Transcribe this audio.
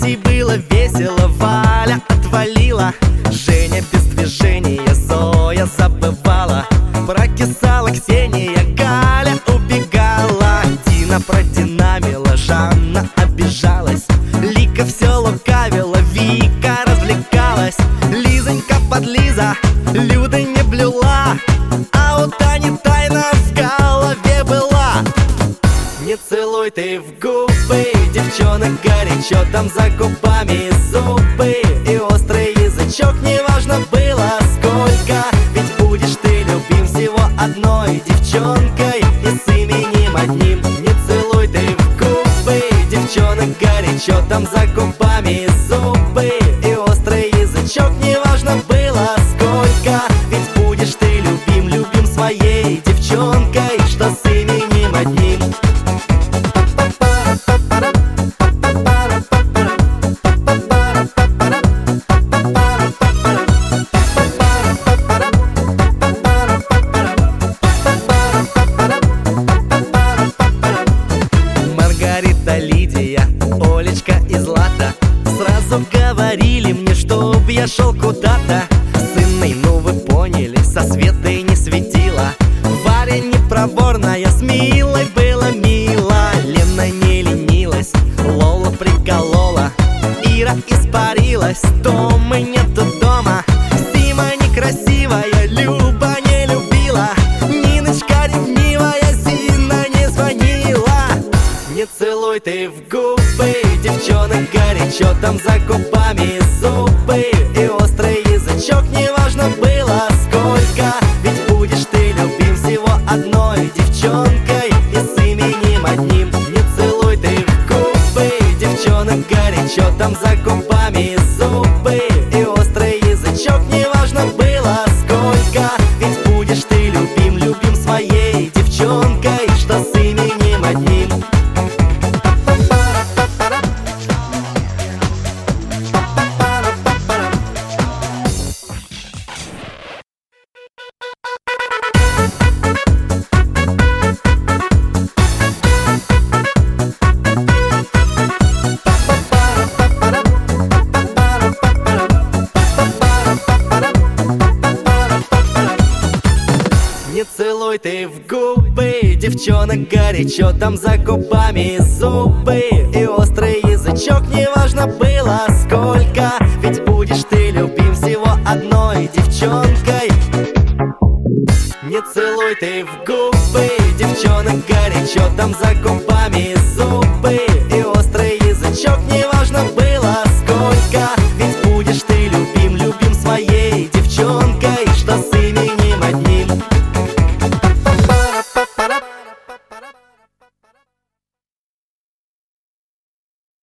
Катей было весело, Валя отвалила, Женя без движения, Зоя забывала, прокисала Ксения, Галя убегала, Дина продинамила, Жанна обижалась, Лика все лукавила, Вика развлекалась, Лизонька подлиза, Люда не блюла, а у Тани тайна в голове была. Не целуй ты в губы, девчонок горячо, там за губами зубы и острый язычок. Неважно было сколько, ведь будешь ты любим всего одной девчонкой и с именем одним. Не целуй ты в губы, девчонок горячо, там за губами зубы и острый язычок. Неважно было сколько, ведь будешь ты любим своей девчонкой, что с именем одним. Маргарита, Лидия, Олечка и Злата сразу говорили мне, чтоб я шел куда-то с Инной, ну вы поняли, со Светой не светила. Варя непроворная, с Милой было мило, Лена не ленилась, Лола приколола, Ира испарилась, Томы нету дома, Сима некрасивая, Люба не любила, Ниночка ревнивая, Зина не звонила. Не целуй ты в губы, девчонок горячо, там за губами зубы и острый язычок. Неважно было сколько, ведь будешь ты любим всего одной девчонкой и с именем одним. Не целуй ты в губы, девчонок горячо, там за губами зубы и острый язычок. Неважно было сколько, ведь будешь ты любим своей девчонкой, что с именем одним. Не целуй ты в губы, девчонок горячо, там за губами зубы и острый язычок. Неважно было сколько, ведь будешь ты любим всего одной девчонкой. Не целуй ты в губы, девчонок горячо, там за губами зубы и острый язычок. Неважно было